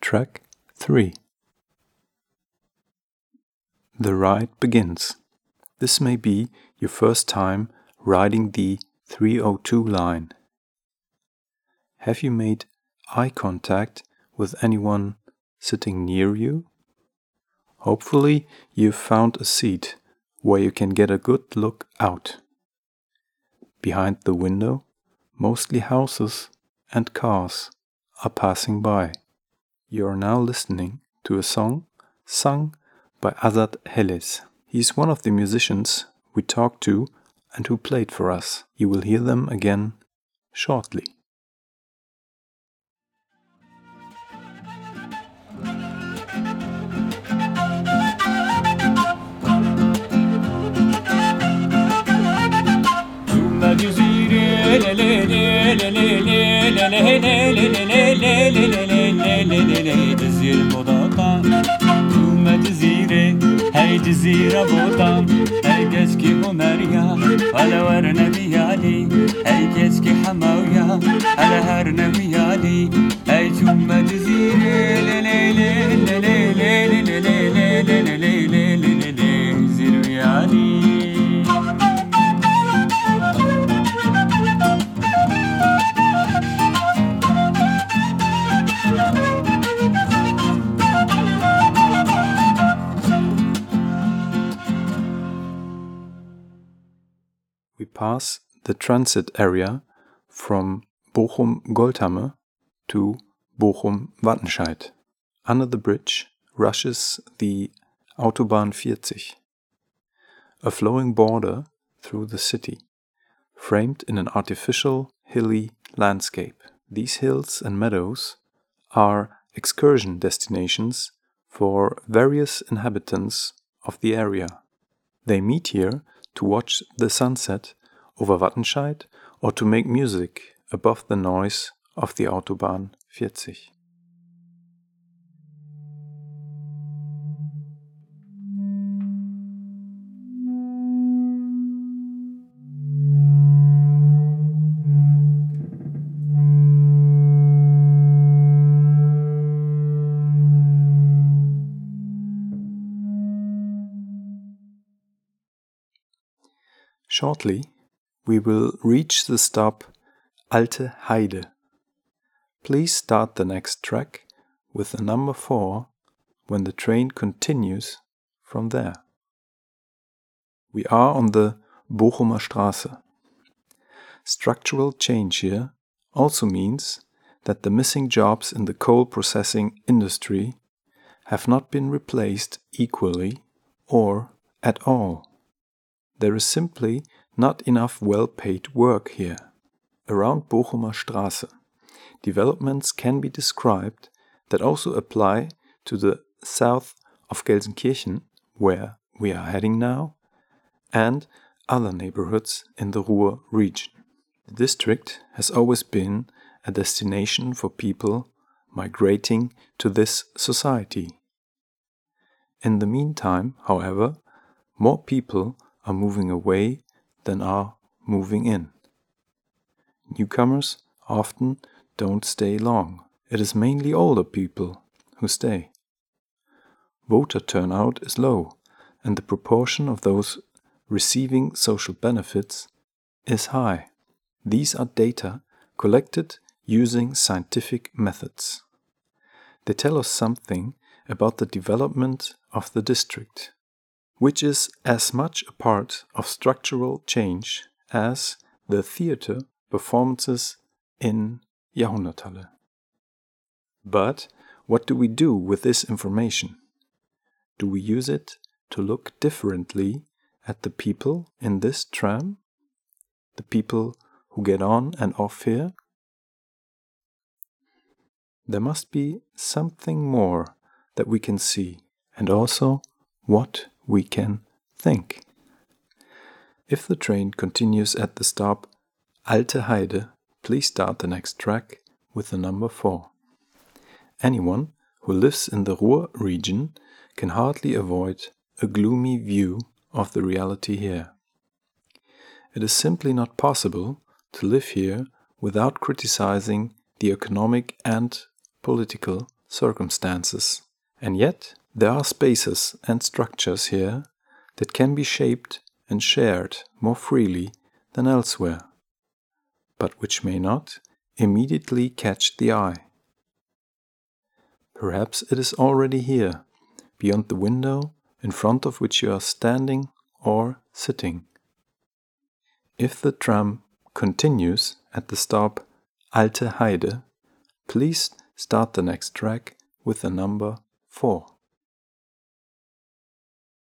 Track 3. The ride begins. This may be your first time riding the 302 line. Have you made eye contact with anyone sitting near you? Hopefully you've found a seat where you can get a good look out. Behind the window, mostly houses and cars are passing by. You are now listening to a song sung by Azad Helles. He is one of the musicians we talked to and who played for us. You will hear them again shortly. هاي جزيرة بوطان هاي كشكي غماريا على ورنا بيالي هاي كشكي حماويا على هرنا بيالي هاي جمة جزيرة لي لي لي لي لي لي لي لي لي لي لي لي لي زير بيالي We pass the transit area from Bochum-Goldhammer to Bochum-Wattenscheid. Under the bridge rushes the Autobahn 40, a flowing border through the city, framed in an artificial hilly landscape. These hills and meadows are excursion destinations for various inhabitants of the area. They meet here to watch the sunset over Wattenscheid or to make music above the noise of the Autobahn 40. Shortly, we will reach the stop Alte Heide. Please start the next track with the number 4 when the train continues from there. We are on the Bochumer Straße. Structural change here also means that the missing jobs in the coal processing industry have not been replaced equally or at all. There is simply not enough well-paid work here. Around Bochumer Straße, developments can be described that also apply to the south of Gelsenkirchen, where we are heading now, and other neighborhoods in the Ruhr region. The district has always been a destination for people migrating to this society. In the meantime, however, more people are moving away than are moving in. Newcomers often don't stay long. It is mainly older people who stay. Voter turnout is low, and the proportion of those receiving social benefits is high. These are data collected using scientific methods. They tell us something about the development of the district, which is as much a part of structural change as the theater performances in Jahrhunderthalle. But what do we do with this information? Do we use it to look differently at the people in this tram? The people who get on and off here? There must be something more that we can see, and also what we can think. If the train continues at the stop Alte Heide, please start the next track with the number 4. Anyone who lives in the Ruhr region can hardly avoid a gloomy view of the reality here. It is simply not possible to live here without criticizing the economic and political circumstances. And yet, there are spaces and structures here that can be shaped and shared more freely than elsewhere, but which may not immediately catch the eye. Perhaps it is already here, beyond the window in front of which you are standing or sitting. If the tram continues at the stop Alte Heide, please start the next track with the number 4.